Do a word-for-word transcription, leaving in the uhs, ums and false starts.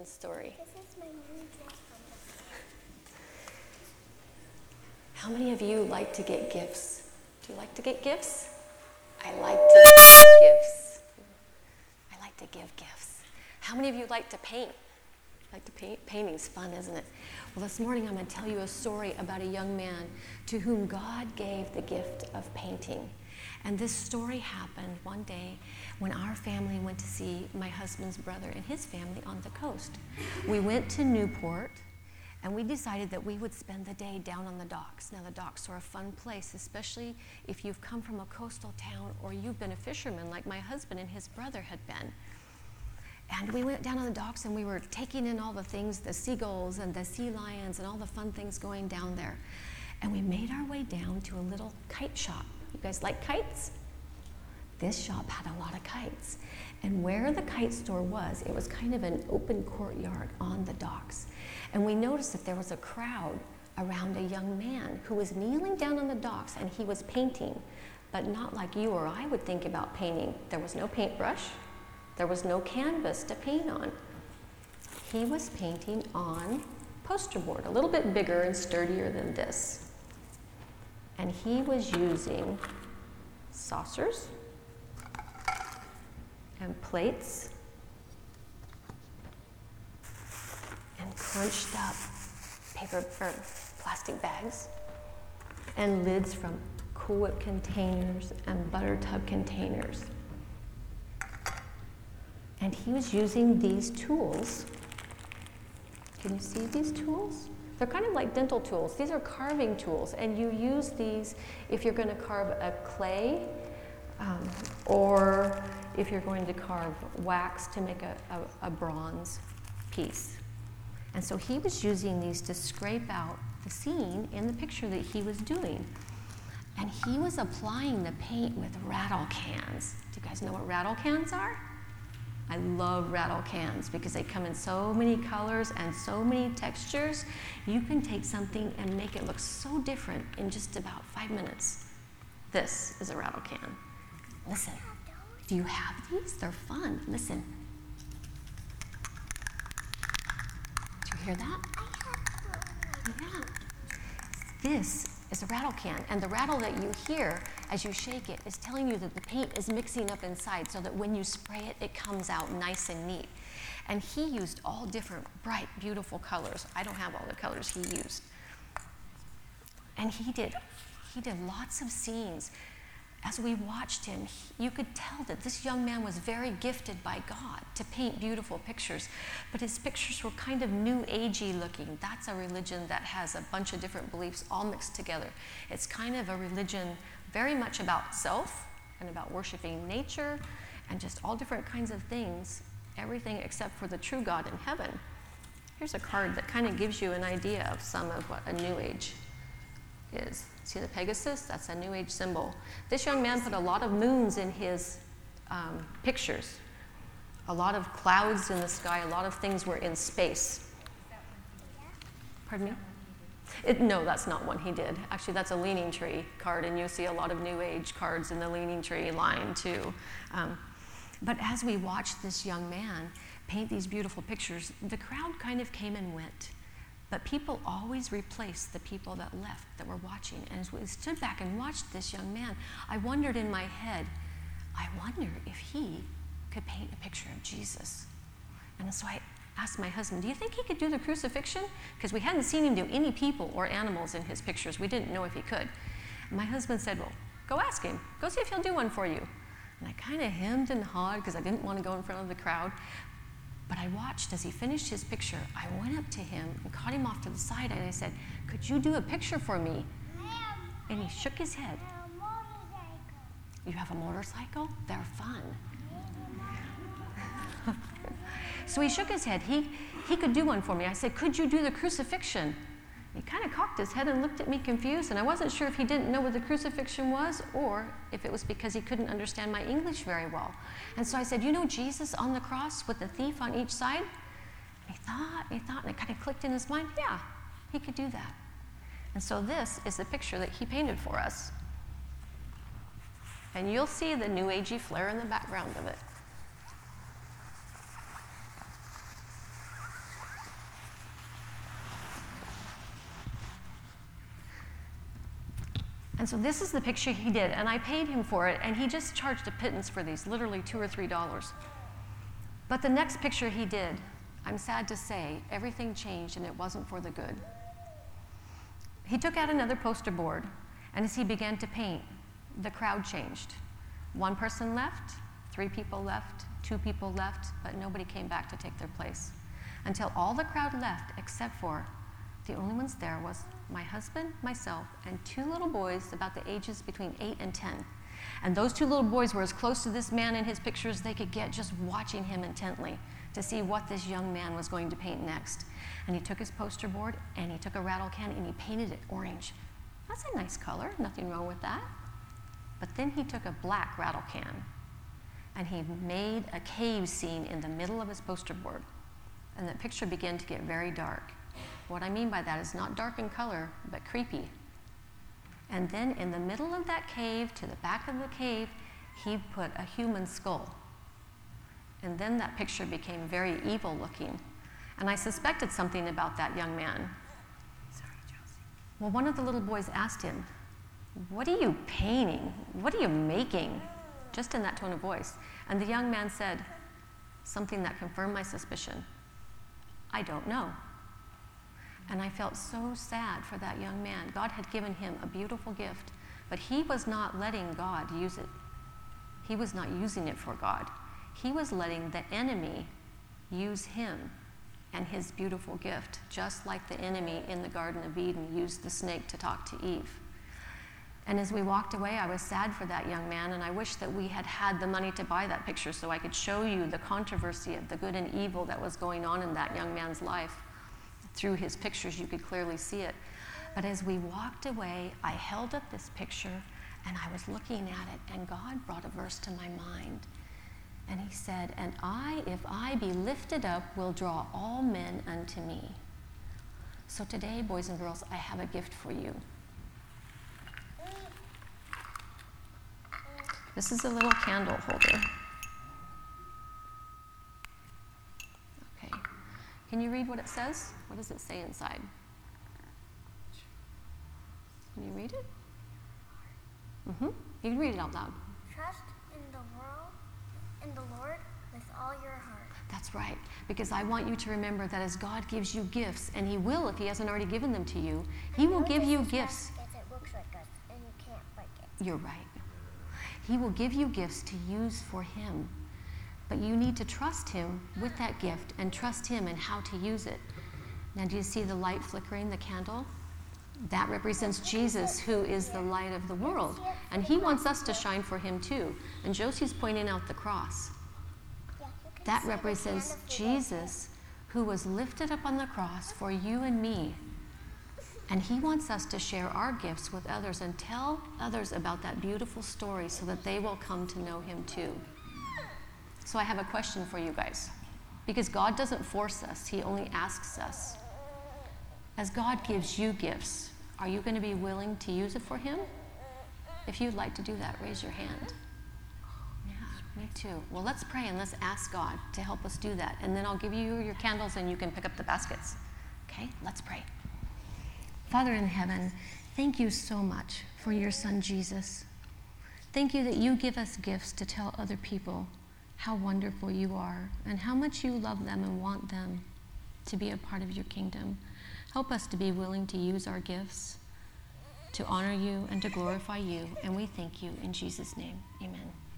Jason's story. This is my new dress from the How many of you like to get gifts? Do you like to get gifts? I like to give gifts. I like to give gifts. How many of you like to paint? Like to paint? Painting's fun, isn't it? Well, this morning I'm going to tell you a story about a young man to whom God gave the gift of painting. And this story happened one day when our family went to see my husband's brother and his family on the coast. We went to Newport, and we decided that we would spend the day down on the docks. Now, the docks are a fun place, especially if you've come from a coastal town or you've been a fisherman like my husband and his brother had been. And we went down on the docks and we were taking in all the things, the seagulls and the sea lions and all the fun things going down there. And we made our way down to a little kite shop. You guys like kites? This shop had a lot of kites. And where the kite store was, it was kind of an open courtyard on the docks. And we noticed that there was a crowd around a young man who was kneeling down on the docks and he was painting, but not like you or I would think about painting. There was no paintbrush. There was no canvas to paint on. He was painting on poster board, a little bit bigger and sturdier than this. And he was using saucers and plates and crunched up paper or plastic bags and lids from Cool Whip containers and butter tub containers. And he was using these tools. Can you see these tools? They're kind of like dental tools. These are carving tools, and you use these if you're going to carve a clay um, or if you're going to carve wax to make a, a, a bronze piece. And so he was using these to scrape out the scene in the picture that he was doing. And he was applying the paint with rattle cans. Do you guys know what rattle cans are? I love rattle cans because they come in so many colors and so many textures. You can take something and make it look so different in just about five minutes. This is a rattle can. Listen, do you have these? They're fun. Listen. Do you hear that? Yeah. This is a rattle can, and the rattle that you hear as you shake it is telling you that the paint is mixing up inside so that when you spray it, it comes out nice and neat. And he used all different bright, beautiful colors. I don't have all the colors he used. And he did, he did lots of scenes. As we watched him, he, you could tell that this young man was very gifted by God to paint beautiful pictures, but his pictures were kind of new agey looking. That's a religion that has a bunch of different beliefs all mixed together. It's kind of a religion very much about self and about worshiping nature and just all different kinds of things, everything except for the true God in heaven. Here's a card that kind of gives you an idea of some of what a New Age is. See the Pegasus? That's a New Age symbol. This young man put a lot of moons in his um, pictures. A lot of clouds in the sky, a lot of things were in space. Pardon me? It, no, that's not one he did. Actually, that's a Leaning Tree card, and you see a lot of New Age cards in the Leaning Tree line, too. Um, but as we watched this young man paint these beautiful pictures, the crowd kind of came and went. But people always replaced the people that left that were watching. And as we stood back and watched this young man, I wondered in my head, I wonder if he could paint a picture of Jesus. And so I asked my husband, do you think he could do the crucifixion? Because we hadn't seen him do any people or animals in his pictures. We didn't know if he could. And my husband said, well, go ask him. Go see if he'll do one for you. And I kind of hemmed and hawed because I didn't want to go in front of the crowd. But I watched as he finished his picture. I went up to him and caught him off to the side, and I said, could you do a picture for me? And he shook his head. You have a motorcycle? They're fun. So he shook his head. He, he could do one for me. I said, could you do the crucifixion? He kind of cocked his head and looked at me confused, and I wasn't sure if he didn't know what the crucifixion was or if it was because he couldn't understand my English very well. And so I said, you know Jesus on the cross with the thief on each side? And he thought, he thought, and it kind of clicked in his mind, yeah, he could do that. And so this is the picture that he painted for us. And you'll see the New Agey flair in the background of it. And so this is the picture he did, and I paid him for it, and he just charged a pittance for these, literally two or three dollars. But the next picture he did, I'm sad to say, everything changed, and it wasn't for the good. He took out another poster board, and as he began to paint, the crowd changed. One person left, three people left, two people left, but nobody came back to take their place. Until all the crowd left, except for the only ones there was my husband, myself, and two little boys about the ages between eight and ten. And those two little boys were as close to this man in his picture as they could get, just watching him intently to see what this young man was going to paint next. And he took his poster board, and he took a rattle can, and he painted it orange. That's a nice color, nothing wrong with that. But then he took a black rattle can, and he made a cave scene in the middle of his poster board. And that picture began to get very dark. What I mean by that is not dark in color, but creepy. And then in the middle of that cave, to the back of the cave, he put a human skull. And then that picture became very evil looking. And I suspected something about that young man. Sorry, Chelsea. Well, one of the little boys asked him, "What are you painting? What are you making?" Just in that tone of voice. And the young man said something that confirmed my suspicion. "I don't know." And I felt so sad for that young man. God had given him a beautiful gift, but he was not letting God use it. He was not using it for God. He was letting the enemy use him and his beautiful gift, just like the enemy in the Garden of Eden used the snake to talk to Eve. And as we walked away, I was sad for that young man, and I wish that we had had the money to buy that picture so I could show you the controversy of the good and evil that was going on in that young man's life. Through his pictures, you could clearly see it. But as we walked away, I held up this picture, and I was looking at it, and God brought a verse to my mind. And he said, "And I, if I be lifted up, will draw all men unto me." So today, boys and girls, I have a gift for you. This is a little candle holder. Okay. Can you read what it says? What does it say inside? Can you read it? Mm-hmm. You can read it out loud. Trust in the world, in the Lord with all your heart. That's right. Because I want you to remember that as God gives you gifts, and He will if He hasn't already given them to you, He will give you gifts. Because it looks like us, and you can't break it. You're right. He will give you gifts to use for Him. But you need to trust Him with that gift and trust Him in how to use it. Now, do you see the light flickering, the candle? That represents Jesus, who is the light of the world. And He wants us to shine for Him too. And Josie's pointing out the cross. That represents Jesus, who was lifted up on the cross for you and me. And He wants us to share our gifts with others and tell others about that beautiful story so that they will come to know Him too. So I have a question for you guys. Because God doesn't force us, He only asks us. As God gives you gifts, are you going to be willing to use it for Him? If you'd like to do that, raise your hand. Yeah, me too. Well, let's pray and let's ask God to help us do that. And then I'll give you your candles and you can pick up the baskets. Okay, let's pray. Father in heaven, thank you so much for your Son, Jesus. Thank you that you give us gifts to tell other people how wonderful you are and how much you love them and want them to be a part of your kingdom. Help us to be willing to use our gifts to honor you and to glorify you. And we thank you in Jesus' name. Amen.